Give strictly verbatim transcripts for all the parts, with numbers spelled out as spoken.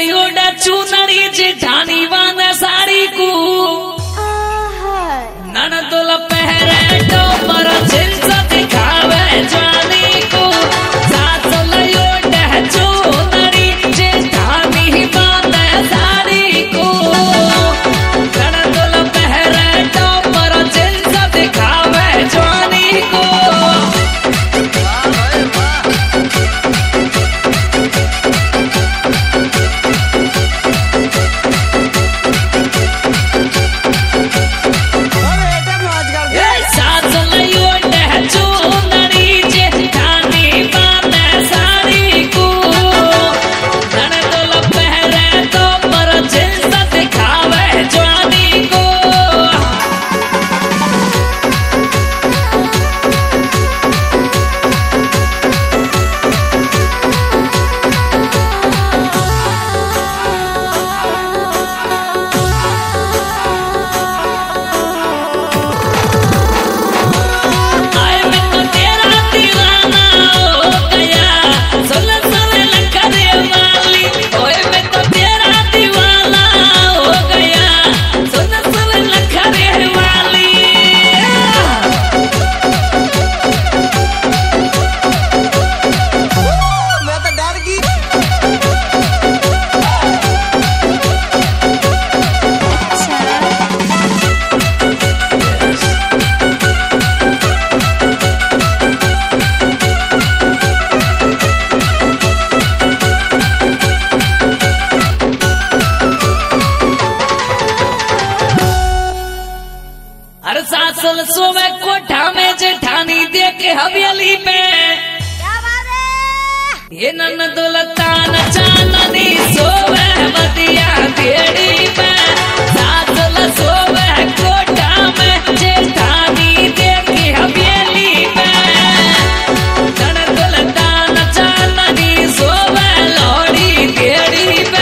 Voda चूनरी जेठानी वान साड़ी को ननदोल पहरे टोपर जींस दिखावे जानी को सासुल ओडा चूनरी जेठानी वान साड़ी को ननदोल पहरे टोपर जींस दिखावे जानी को सासल सोवे कोठा में जेठानी दे के हवेली पे क्या बात है ये ननदोल तान चांदनी सोवे बदिया बेड़ी पे सासल सोवे कोठा में जेठानी दे के हवेली पे ननदोल तान चांदनी सोवे लोड़ी बेड़ी पे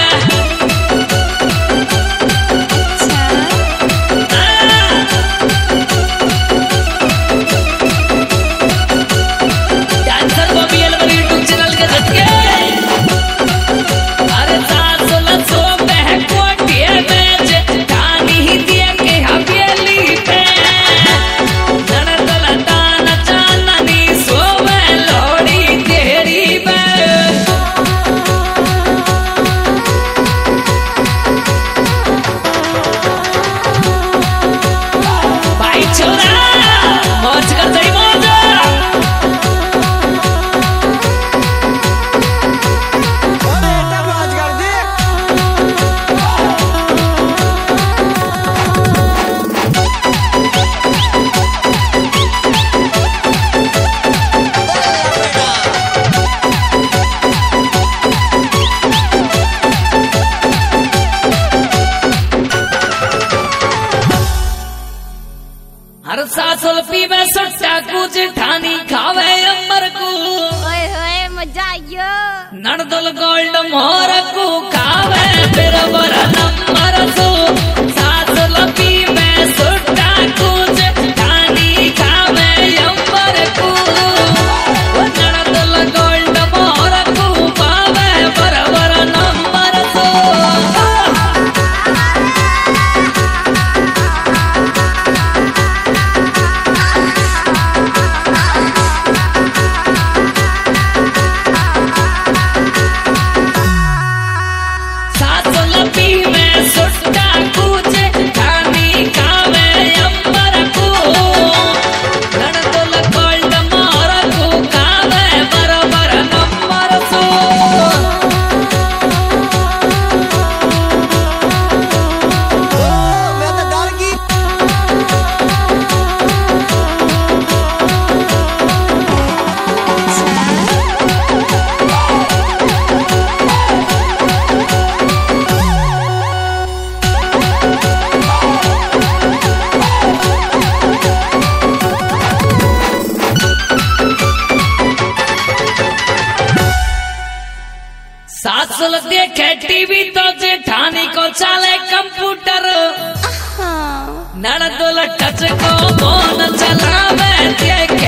हर सासल पीवे सुट्टा को जेठानी खावे अमर को ओए होए मजा आयो ननदोल गोल्ड मोर को खावे फिर बरा नंबर सो सासल पीवे सुट्टा को जेठानी खावे अमर को ननदोल गोल्ड मोर को खावे बरा बरा नंबर सो सासल देखे टीवी तो जेठानी को चले कंप्यूटर ननदोल टच को फोन चलावे